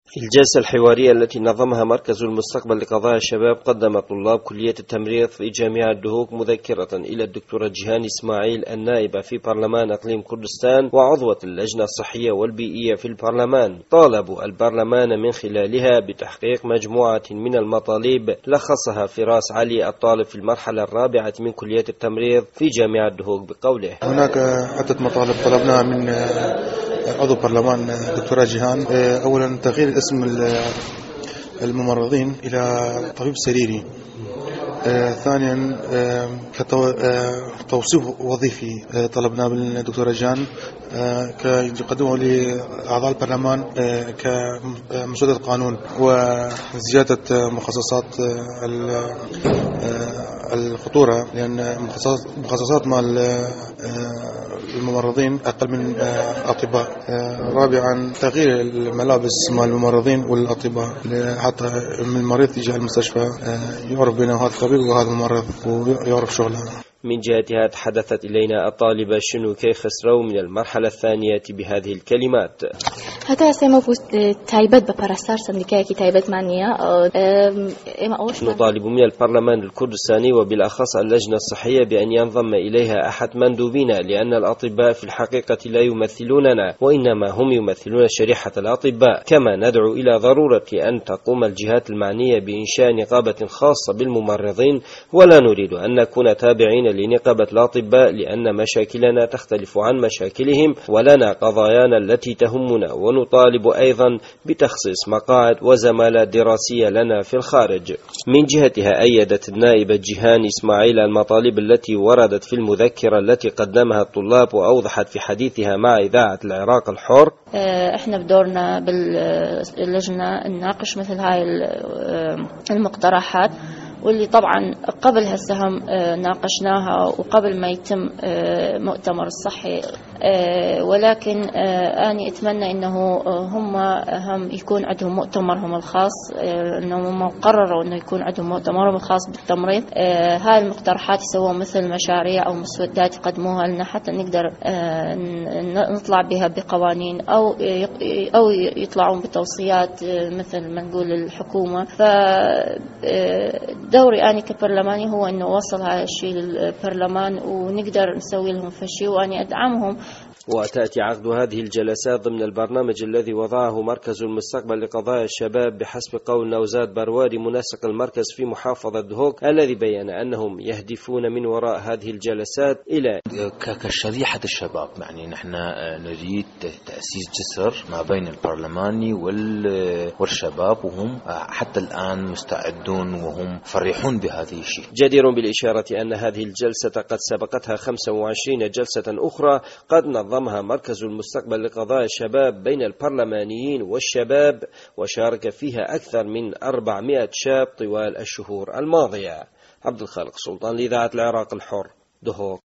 في الجلسة الحوارية التي نظمها مركز المستقبل لقضايا الشباب، قدم طلاب كلية التمريض في جامعة دهوك مذكرة إلى الدكتورة جيهان إسماعيل، النائبة في برلمان إقليم كردستان وعضوة اللجنة الصحية والبيئية في البرلمان. طالبوا البرلمان من خلالها بتحقيق مجموعة من المطالب لخصها فراس علي، الطالب في المرحلة الرابعة من كلية التمريض في جامعة دهوك بقوله: هناك عدة مطالب طلبناها من عضو برلمان دكتورة جيهان. أولا تغيير اسم الممرضين إلى طبيب سريري. ثانيا توصيف وظيفي طلبنا من الدكتورة جيهان يقدمه لأعضاء البرلمان كمسودة قانون، وزيادة مخصصات الخطورة، لأن مخصصات مال الممرضين أقل من الأطباء. رابعا تغيير الملابس مال الممرضين والأطباء، حتى من المريض يجي المستشفى يعرف بينه هذا طبيب وهذا ممرض ويعرف شغله. من جهتها تحدثت إلينا الطالبة شنوكي خسرو من المرحلة الثانية بهذه الكلمات: هذا سيما تايبت ببرستار سندكاكي تايبت معنية. نطالب من البرلمان الكردستاني وبالأخص اللجنة الصحية بأن ينضم إليها أحد مندوبينا، لأن الأطباء في الحقيقة لا يمثلوننا، وإنما هم يمثلون شريحة الأطباء. كما ندعو إلى ضرورة أن تقوم الجهات المعنية بإنشاء نقابة خاصة بالممرضين، ولا نريد أن نكون تابعين لنقابة الأطباء، لأن مشاكلنا تختلف عن مشاكلهم، ولنا قضايانا التي تهمنا. ونطالب أيضا بتخصيص مقاعد وزمالات دراسية لنا في الخارج. من جهتها أيدت النائبة جيهان إسماعيل المطالب التي وردت في المذكرة التي قدمها الطلاب، وأوضحت في حديثها مع إذاعة العراق الحر: احنا بدورنا باللجنة نناقش مثل هاي المقترحات، واللي طبعا قبل هالسهم ناقشناها وقبل ما يتم مؤتمر الصحي. ولكن أنا أتمنى إنه هم يكون عندهم مؤتمرهم الخاص، إنهم قرروا إنه يكون عندهم مؤتمرهم الخاص بالتمريض. هاي المقترحات يسوون مثل مشاريع أو مسودات يقدموها لنا حتى نقدر نطلع بها بقوانين أو يطلعون بتوصيات مثل ما نقول الحكومة. دوري أنا كبرلماني هو إنه وصل هذا الشيء للبرلمان ونقدر نسوي لهم فشي، وأنا أدعمهم. وتأتي عقد هذه الجلسات ضمن البرنامج الذي وضعه مركز المستقبل لقضايا الشباب بحسب قول نوزاد برواري منسق المركز في محافظة دهوك، الذي بيّن أنهم يهدفون من وراء هذه الجلسات إلى كشريحة الشباب. يعني نحن نريد تأسيس جسر ما بين البرلماني والشباب، وهم حتى الآن مستعدون وهم فرحون بهذه الشيء. جدير بالإشارة أن هذه الجلسة قد سبقتها 25 جلسة أخرى قد نظمها مركز المستقبل لقضايا الشباب بين البرلمانيين والشباب، وشارك فيها أكثر من 400 شاب طوال الشهور الماضية. عبد الخالق سلطان لإذاعة العراق الحر، دهوك.